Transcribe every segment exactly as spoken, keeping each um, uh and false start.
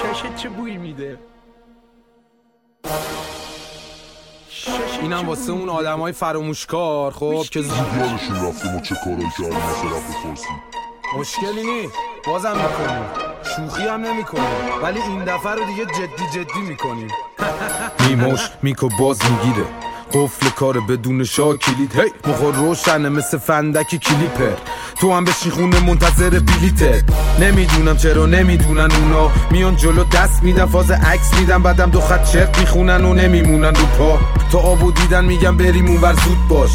ششت چه بوی میده؟ اینم واسه اون آدمای فراموشکار خب که یادشون رفتیم و چه کارایی کردیم واسه رفت پرسیم. مشکلی نی بازم میکنیم، شوخی هم نمیکنیم، ولی این دفعه رو دیگه جدی جدی میکنیم. میموش میکو باز میگیره قفل کار بدون شاه کلید، هی مخور روشنه مثل فندکی کلیپر، تو هم بشین خونه منتظر بلیته. نمیدونم چرا نمیدونن اونا، میان جلو دست میدن فاز عکس میدن، بعدم دو خط چرت میخونن و نمیمونن رو پا. تا آبو دیدن میگم بریم اونور زود باش.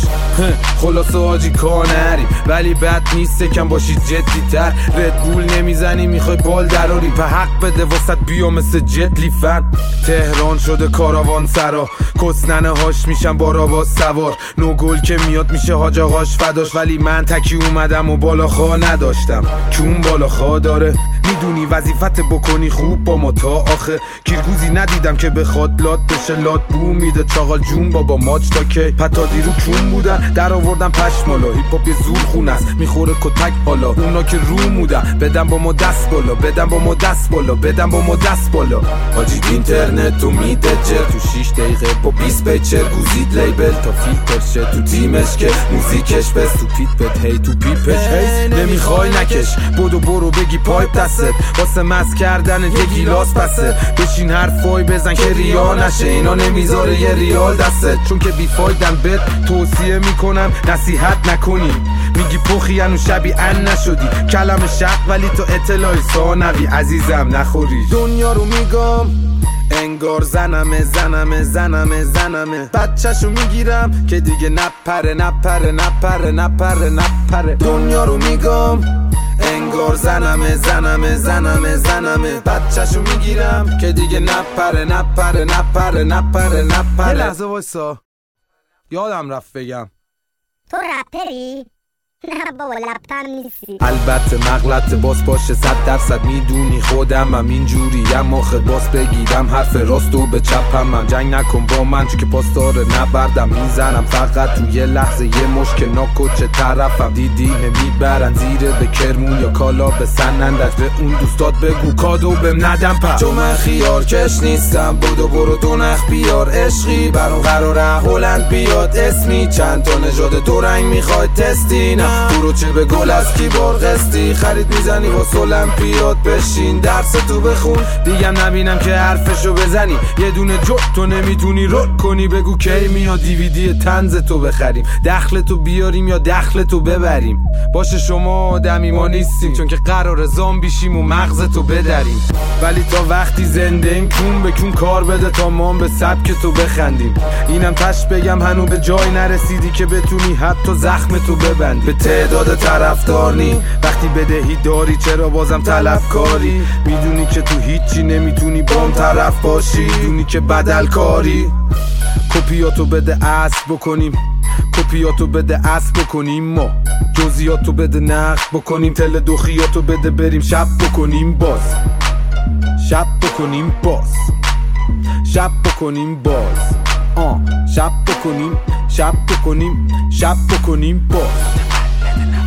خلاصه آجی کار نریم، ولی بد نیست کم باشید جدی تر. ردبول نمیزنی میخوای بال دراری، په حق بده واسط بیا مثل جت لیفن. تهران شده کاراوان سرا، کسننه هاش میشن باراواز سوار. نو گل که میاد میشه حاج آقاش فداش، ولی من تکی اومدم و بالا خواه نداشتم که اون بالا خواه داره. میدونی وظیفت بکنی خوب با ما تا آخه، کیرگوزی ندیدم که بخواد لات بشه لات بو میده. چاقال جون بابا ماچ تا که پتا دیرو کون بودن در آوردن پشمالا. هیپ هاپ یه زور خون است میخوره کتک حالا، اونا که رو مودن بدن با ما دست بالا، بدن با ما دست بالا، بدن با ما دست بالا. حاجی اینترنت تو میده جر تو شیش دقیقه با بیست پیچر گوزید لیبل تا فیلتر شه تو تیمش که موزیکش بس تو پیت بد هی تو پیپش هی. نمیخوای نکش بودو برو بگی پایپ دستت واسه مس کردن یه گیلاس پسه. بشین حرفای بزن که ریا نشه، اینا نمیذاره یه ریال دستت، چون که بیفایدن بهت توصیه میکنم نصیحت نکنی. میگی پخی انو شبی ان نشدی، کلم شق ولی تو اطلاعی ثانوی عزیزم نخوری. دنیا رو میگم انگار زنمه زنمه زنمه زنمه، بچه‌شو میگیرم که دیگه نپره نپره نپره نپره نپره. دنیا رو میگم انگار زنمه زنمه زنمه زنمه، بچه‌شو میگیرم که دیگه نپره نپره نپره نپره نپره. یه لحظه وایسا یادم رفت بگم، تو رپری؟ نه بابا لپم نیستی. البته مغلط باز باشه صد درصد میدونی خودم هم اینجوری ام، آخه باز بگیرم حرف راستو به چپم. من جنگ نکن با من چون که پاسدار نبردم میزنم فقط تو یه لحظه یه مشکل ناکو چه طرفم. دیدی نمیبرن زیره به کرمون یا کالا به سنندش، به اون دوستات بگو کادو بهم ندم پر، چون من خیار کش نیستم. بودو برو دو نخ بیار عشقی برون قراره هلند بیاد اسمی. چند تا نژاد دو رنگ میخوای تستی، نه برو چه به گل از کی برقستی. خرید میزنی واسه المپیاد بشین درس تو بخون، دیگم نبینم که حرفشو بزنی. یه دونه جو تو نمیتونی رول کنی، بگو کی میاد دیویدی طنز تو بخریم، دخل تو بیاریم یا دخل تو ببریم. باشه شما آدمی ما نیستیم، چون که قرار زامبی شیم و مغز تو بدریم. ولی تا وقتی زنده ایم کون به کون کار بده تا ما به سبک تو بخندیم. اینم تش بگم هنو به جای نرسیدی که بتونی حتی زخم تو ببندی. به تعداد طرفدار نی وقتی بدهی داری چرا بازم طلبکاری؟ میدونی که تو هیچی نمیتونی بام طرف باشی، میدونی که بدل کاری. کپیاتو بده اصل بکنیم، کپیاتو بده اصل بکنیم، ما جزیاتو بده نقد بکنیم، تل دوخیاتو بده بریم شب بکنیم باز، شب بکنیم باز، شب بکنیم باز، آه شب بکنیم، شب بکنیم، شب بکنیم باز.